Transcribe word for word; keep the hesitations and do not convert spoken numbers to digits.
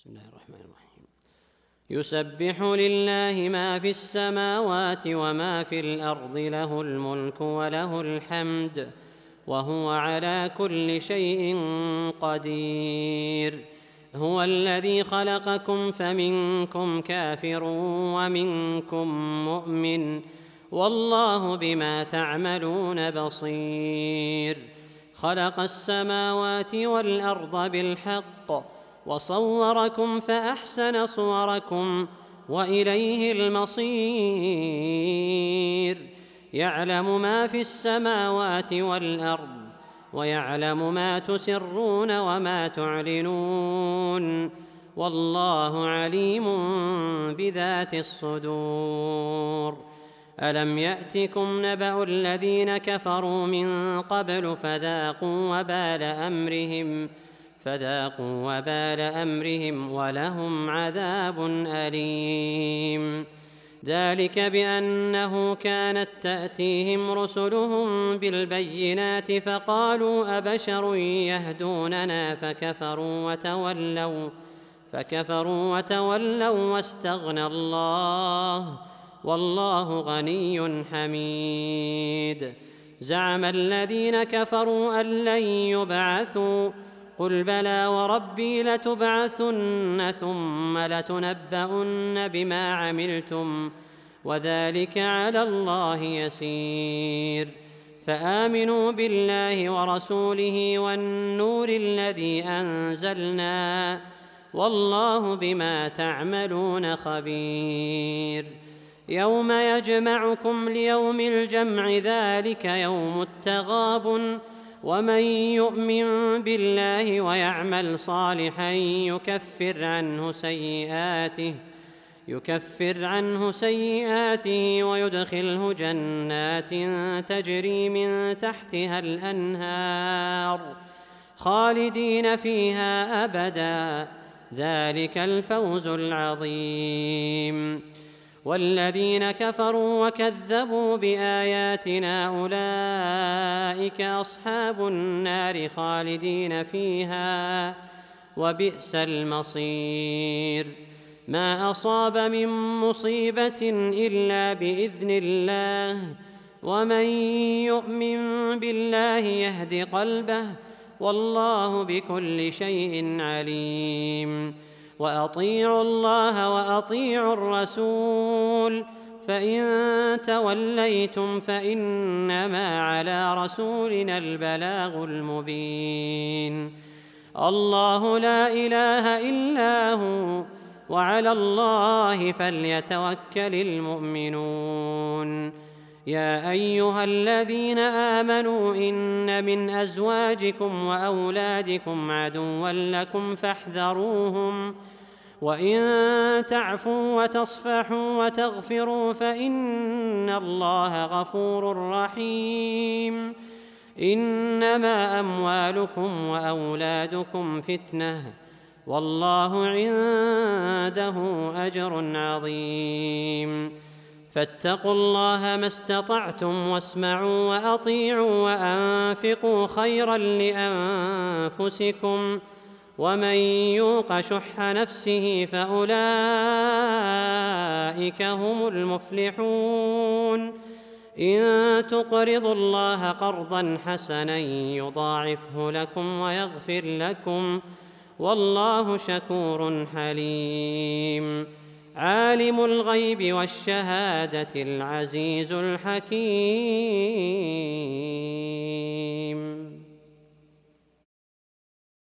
بسم الله الرحمن الرحيم. يسبح لله ما في السماوات وما في الأرض، له الملك وله الحمد وهو على كل شيء قدير. هو الذي خلقكم فمنكم كافر ومنكم مؤمن، والله بما تعملون بصير. خلق السماوات والأرض بالحق وصوركم فأحسن صوركم وإليه المصير. يعلم ما في السماوات والأرض ويعلم ما تسرون وما تعلنون، والله عليم بذات الصدور. ألم يأتكم نبأ الذين كفروا من قبل فذاقوا وبال أمرهم فذاقوا وبال أمرهم ولهم عذاب أليم. ذلك بأنه كانت تأتيهم رسلهم بالبينات فقالوا أبشر يهدوننا فكفروا وتولوا فكفروا وتولوا واستغنى الله، والله غني حميد. زعم الذين كفروا أن لن يبعثوا، قل بلى وربي لتبعثن ثم لتنبؤن بما عملتم وذلك على الله يسير. فآمنوا بالله ورسوله والنور الذي أنزلنا، والله بما تعملون خبير. يوم يجمعكم ليوم الجمع، ذلك يوم التغابن، ومن يؤمن بالله ويعمل صالحا يكفر عنه سيئاته يكفر عنه سيئاته ويدخله جنات تجري من تحتها الأنهار خالدين فيها أبدا، ذلك الفوز العظيم. والذين كفروا وكذبوا بآياتنا أولئك أصحاب النار خالدين فيها، وبئس المصير. ما أصاب من مصيبة إلا بإذن الله، ومن يؤمن بالله يهد قلبه، والله بكل شيء عليم. وأطيعوا الله وأطيعوا الرسول، فإن توليتم فإنما على رسولنا البلاغ المبين. الله لا إله إلا هو، وعلى الله فليتوكل المؤمنون. يا أيها الذين آمنوا إن من أزواجكم وأولادكم عدوا لكم فاحذروهم، وإن تعفوا وتصفحوا وتغفروا فإن الله غفور رحيم. إنما أموالكم وأولادكم فتنة، والله عنده أجر عظيم. فاتقوا الله ما استطعتم واسمعوا وأطيعوا وأنفقوا خيرا لأنفسكم، ومن يوق شح نفسه فأولئك هم المفلحون. إن تقرضوا الله قرضا حسنا يضاعفه لكم ويغفر لكم، والله شكور حليم. عالم الغيب والشهادة العزيز الحكيم.